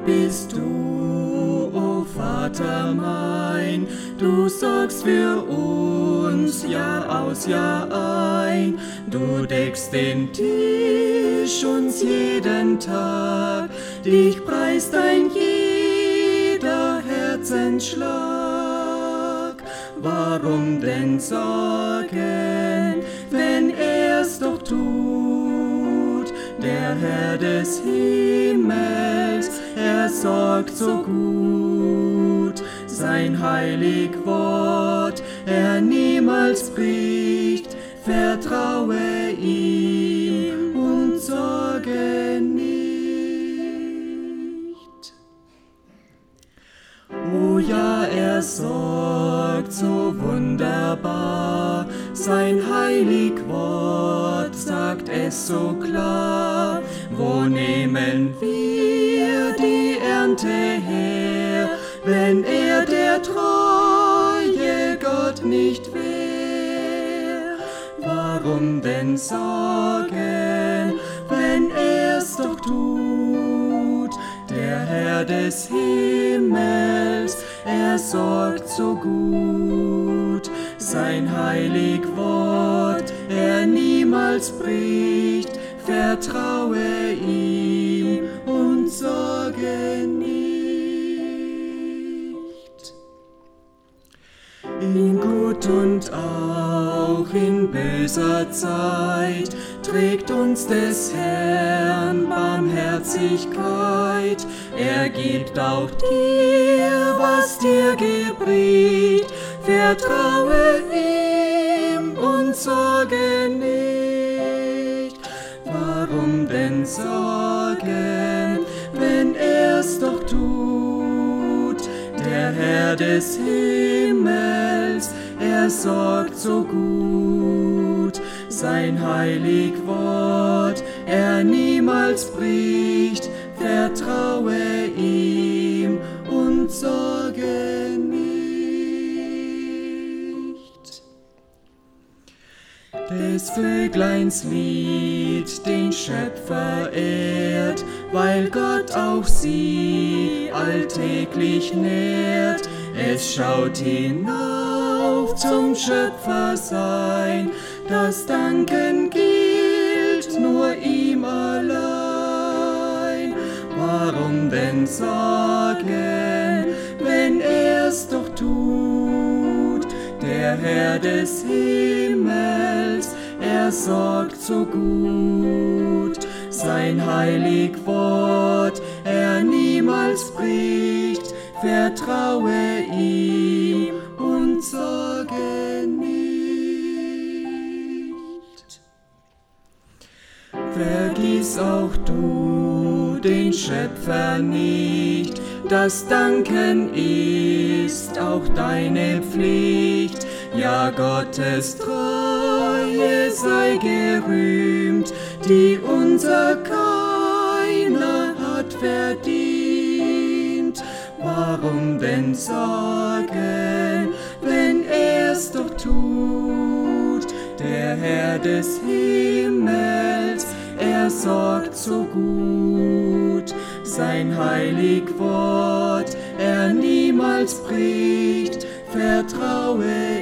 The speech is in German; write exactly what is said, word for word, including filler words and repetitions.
bist du, o Vater mein, du sorgst für uns Jahr aus, Jahr ein. Du deckst den Tisch uns jeden Tag, dich preist ein jeder Herzensschlag. Warum denn sorgen, wenn er's doch tut, der Herr des Himmels, er sorgt so gut. Sein heilig Wort er niemals bricht, vertraue ihm und sorge nicht. O ja, er sorgt so wunderbar, sein heilig Wort sagt es so klar. Wo nehmen wir die Ernte her, wenn er der treue Gott nicht wär? Warum denn sorgen, wenn er's doch tut, der Herr des Himmels, er sorgt so gut. Sein heilig Wort er niemals bricht, vertraue ihm und sorge nicht. In Gut und auch in böser Zeit trägt uns des Herrn Barmherzigkeit. Er gibt auch dir, was dir gebricht, vertraue ihm und sorge nicht. Warum denn sorgen, wenn er's doch tut, der Herr des Himmels, er sorgt so gut. Sein heilig Wort er niemals bricht, vertraue ihm und sorge nicht. Des Vögleins Lied den Schöpfer ehrt, weil Gott auch sie alltäglich nährt. Es schaut hinauf zum Schöpfer sein, das Danken gilt nur ihm allein. Warum denn sorgen, wenn er's doch tut, der Herr des Himmels, er sorgt so gut. Sein heilig Wort er niemals bricht, vertraue ihm und sorge nicht. Vergiss auch du den Schöpfer nicht, das Danken ist auch deine Pflicht. Ja, Gottes Treue sei gerühmt, die unser keiner hat verdient. Warum denn sorgen, wenn er's doch tut, der Herr des Himmels, er sorgt so gut. Sein heilig Wort er niemals bricht, vertraue